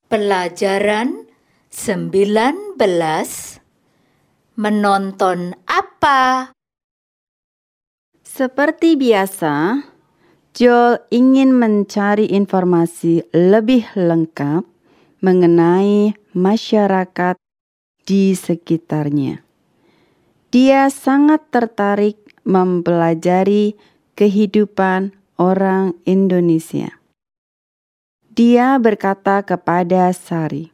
Pelajaran 19. Menonton apa? Seperti biasa, Joel ingin mencari informasi lebih lengkap mengenai masyarakat di sekitarnya. Dia sangat tertarik mempelajari kehidupan orang Indonesia. Dia berkata kepada Sari,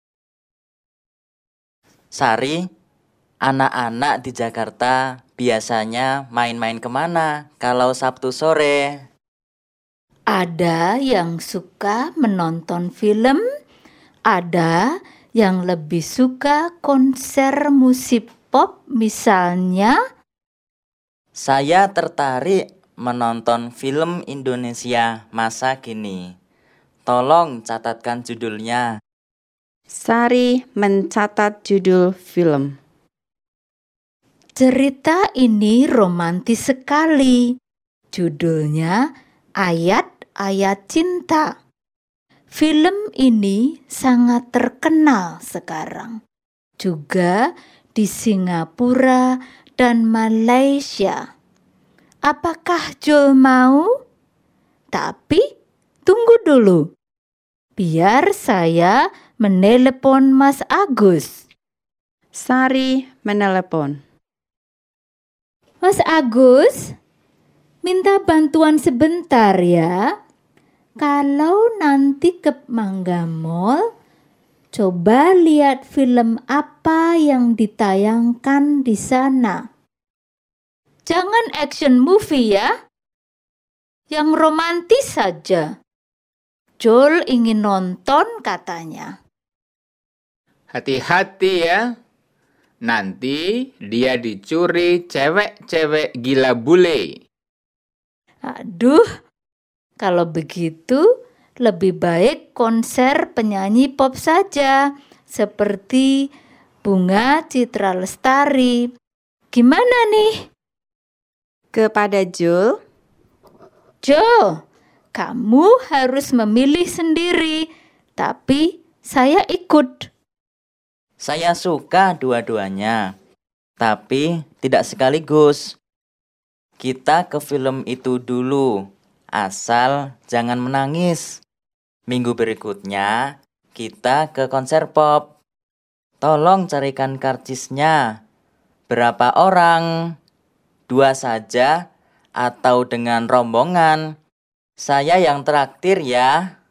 Sari, anak-anak di Jakarta biasanya main-main kemana kalau Sabtu sore? Ada yang suka menonton film, ada yang lebih suka konser musik pop misalnya. Saya tertarik menonton film Indonesia masa kini. Tolong catatkan judulnya. Sari mencatat judul film. Cerita ini romantis sekali. Judulnya Ayat-Ayat Cinta. Film ini sangat terkenal sekarang. Juga di Singapura dan Malaysia. Apakah Joel mau? Tapi tunggu dulu. Biar saya menelepon Mas Agus. Sari menelepon. Mas Agus, minta bantuan sebentar ya. Kalau nanti ke Mangga Mall, coba lihat film apa yang ditayangkan di sana. Jangan action movie ya. Yang romantis saja. Joel ingin nonton katanya. Hati-hati ya. Nanti dia dicuri cewek-cewek gila bule. Aduh, kalau begitu lebih baik konser penyanyi pop saja. Seperti Bunga Citra Lestari. Gimana nih? Kepada Joel, Joel, kamu harus memilih sendiri. Tapi saya ikut. Saya suka dua-duanya, tapi tidak sekaligus. Kita ke film itu dulu, asal jangan menangis. Minggu berikutnya, kita ke konser pop. Tolong carikan karcisnya. Berapa orang? 2 saja atau dengan rombongan? Saya yang traktir ya.